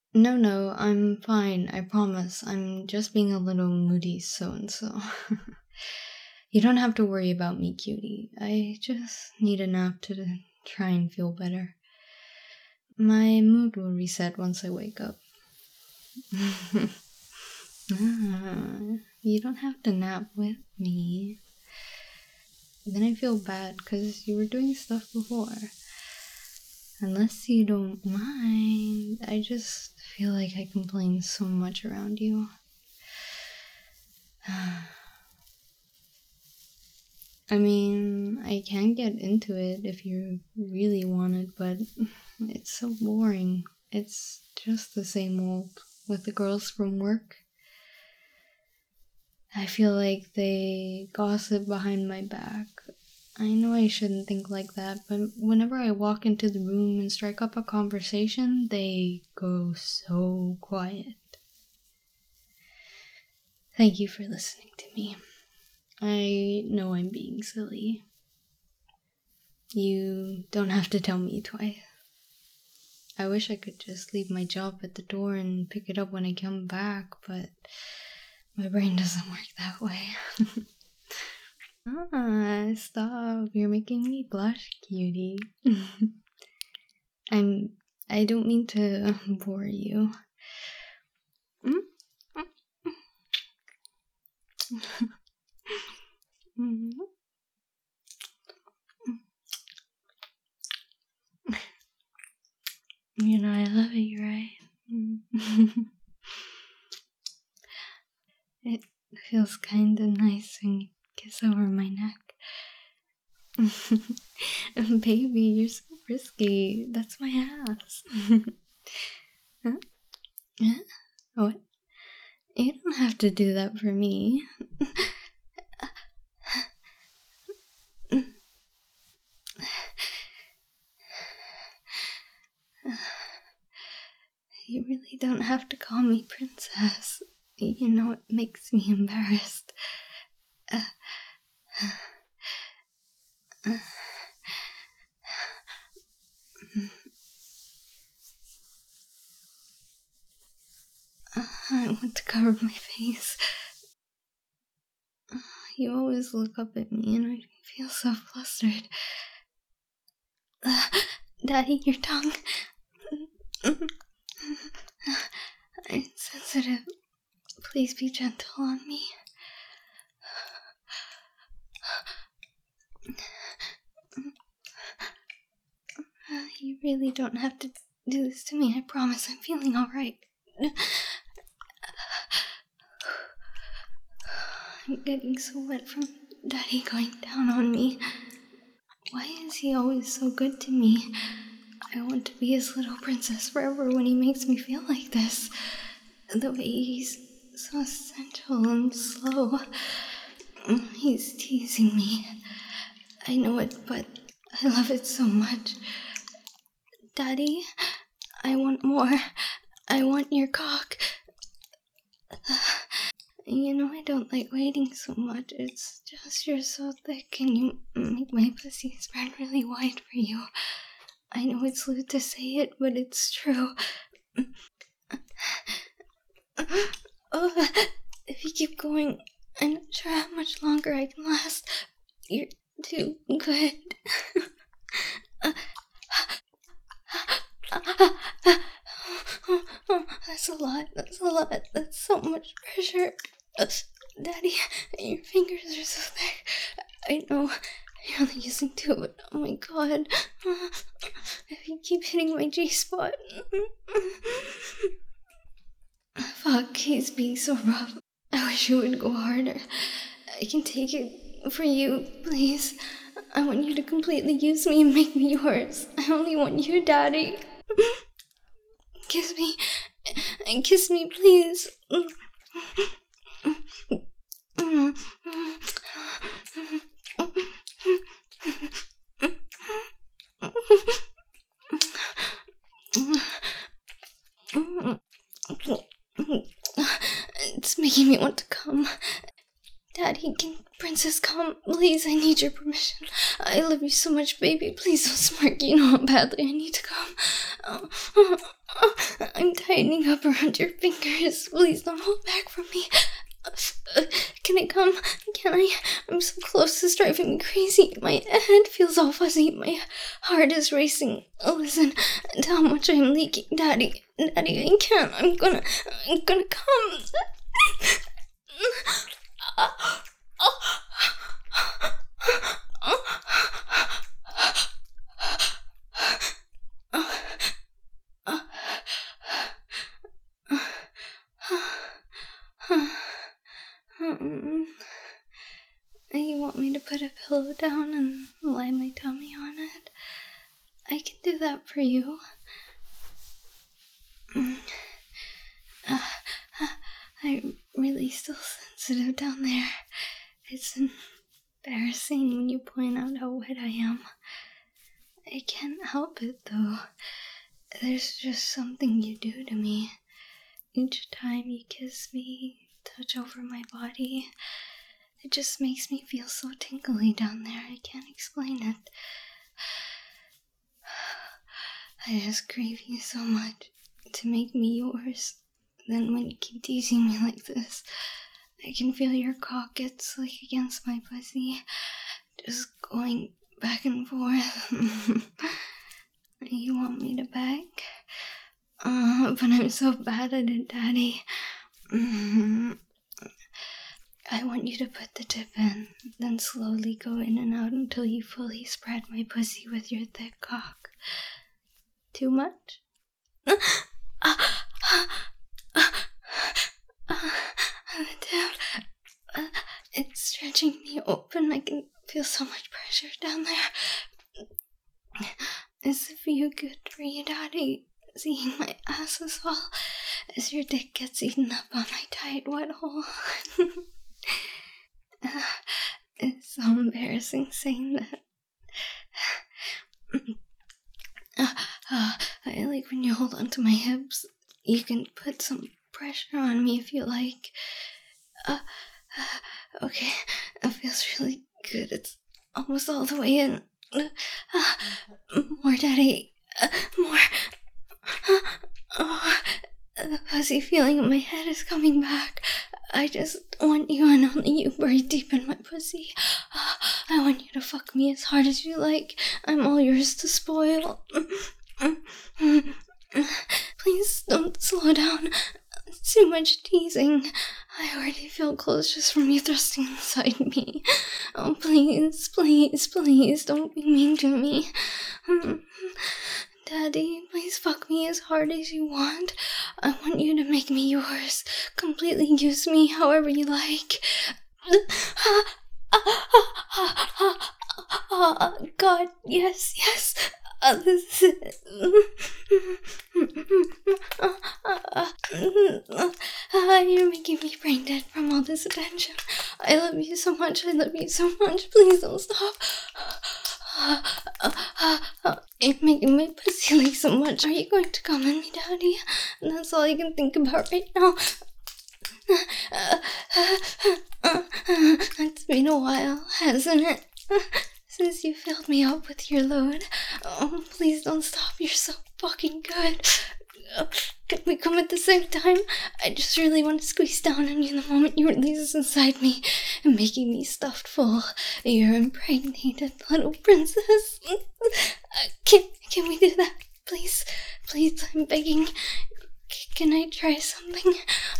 No, I'm fine, I promise. I'm just being a little moody so and so. You don't have to worry about me, cutie. I just need a nap to try and feel better. My mood will reset once I wake up. You don't have to nap with me. Then I feel bad because you were doing stuff before. Unless you don't mind, I just feel like I complain so much around you. I mean, I can get into it if you really want it, but it's so boring. It's just the same old with the girls from work. I feel like they gossip behind my back. I know I shouldn't think like that, but whenever I walk into the room and strike up a conversation, they go so quiet. Thank you for listening to me. I know I'm being silly. You don't have to tell me twice. I wish I could just leave my job at the door and pick it up when I come back, but my brain doesn't work that way. Stop. You're making me blush, cutie. I don't mean to bore you. You know I love it, right? It feels kinda nice when you kiss over my neck. Baby, you're so frisky. That's my ass. Huh? Yeah? What? You don't have to do that for me. You really don't have to call me princess. You know it makes me embarrassed. I want to cover my face. You always look up at me and I feel so flustered. Daddy, your tongue. I'm sensitive. Please be gentle on me. You really don't have to do this to me. I promise I'm feeling alright. I'm getting so wet from Daddy going down on me. Why is he always so good to me? I want to be his little princess forever when he makes me feel like this. The way he's so gentle and slow. He's teasing me. I know it, but I love it so much. Daddy, I want more. I want your cock. You know I don't like waiting so much. It's just you're so thick and you make my pussy spread really wide for you. I know it's lewd to say it, but it's true. Oh, if you keep going, I'm not sure how much longer I can last. You're too good. That's a lot. That's so much pressure. Daddy, your fingers are so thick. I know you're only using two, but oh my god. If you keep hitting my G-spot. Fuck, he's being so rough. I wish you would go harder. I can take it for you, please. I want you to completely use me and make me yours. I only want you, Daddy. Kiss me. Kiss me, please. It's making me want to come. Daddy, can Princess come? Please, I need your permission. I love you so much, baby. Please don't smirk. You know how badly I need to come. I'm tightening up around your fingers. Please don't hold back from me. Can I come? Can I? I'm so close. It's driving me crazy. My head feels all fuzzy. My heart is racing. Listen to how much I'm leaking, Daddy. Daddy, I can't. I'm gonna come. You want me to put a pillow down and lie my tummy on it? I can do that for you. I'm really still sensitive down there. It's embarrassing when you point out how wet I am. I can't help it, though. There's just something you do to me. Each time you kiss me, touch over my body, it just makes me feel so tingly down there. I can't explain it. I just crave you so much to make me yours. Then when you keep teasing me like this, I can feel your cock gets against my pussy, just going back and forth. You want me to beg? But I'm so bad at it, Daddy. I want you to put the tip in, then slowly go in and out until you fully spread my pussy with your thick cock. Too much? The tip, it's stretching me open. I can feel so much pressure down there. Does it feel good for you, Daddy? Seeing my ass as well as your dick gets eaten up on my tight wet hole. It's so embarrassing saying that. I like when you hold onto my hips. You can put some pressure on me if you like. Okay, it feels really good. It's almost all the way in. More, Daddy. More. The fuzzy feeling in my head is coming back. I just want you and only you buried deep in my pussy. I want you to fuck me as hard as you like. I'm all yours to spoil. Please don't slow down. It's too much teasing. I already feel close just from you thrusting inside me. Oh, please, please, please, don't be mean to me. Daddy, please fuck me as hard as you want. I want you to make me yours. Completely use me however you like. God, yes, yes. This is it. You're making me brain dead from all this attention. I love you so much. I love you so much. Please don't stop. You're making my pussy leak so much. Are you going to come on me, Daddy? That's all I can think about right now. It's been a while, hasn't it? Since you filled me up with your load. Oh, please don't stop. You're so fucking good. Can we come at the same time? I just really want to squeeze down on you the moment you release inside me and making me stuffed full. You're impregnated little princess. Can we do that? Please, please, I'm begging. Can I try something?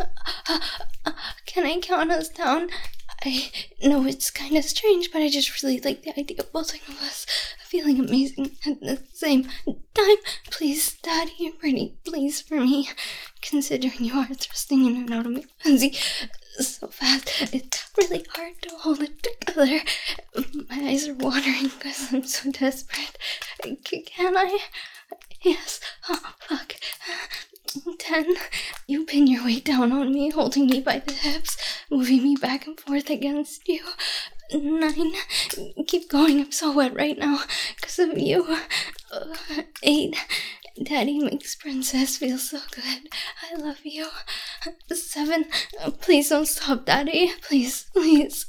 Can I count us down? I know it's kind of strange, but I just really like the idea of both of us feeling amazing at the same time. Please, Daddy, you're pretty please for me, considering you are thrusting in and out of me pussy so fast. It's really hard to hold it together. My eyes are watering because I'm so desperate. Can I? Yes. Oh, fuck. 10. You pin your weight down on me, holding me by the hips, moving me back and forth against you. 9. Keep going, I'm so wet right now because of you. 8. Daddy makes princess feel so good. I love you. 7. Please don't stop, Daddy. Please, please.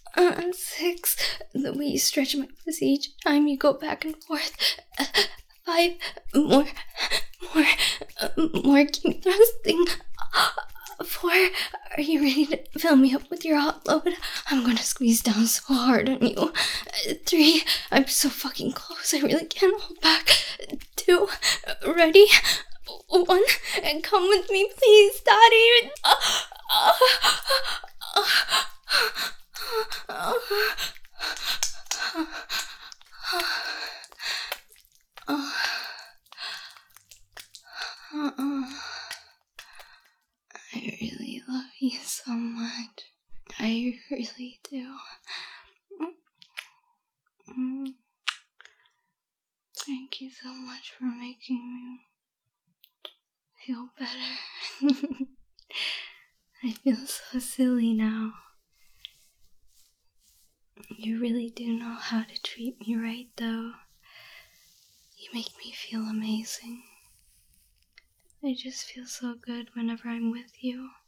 6. The way you stretch my pussy each time you go back and forth. 5. 5 more, more, keep thrusting. 4, are you ready to fill me up with your hot load? I'm gonna squeeze down so hard on you. 3, I'm so fucking close, I really can't hold back. 2, ready? 1, and come with me, please, Daddy. I really love you so much. I really do. Thank you so much for making me feel better. I feel so silly now. You really do know how to treat me right, though. You make me feel amazing. I just feel so good whenever I'm with you.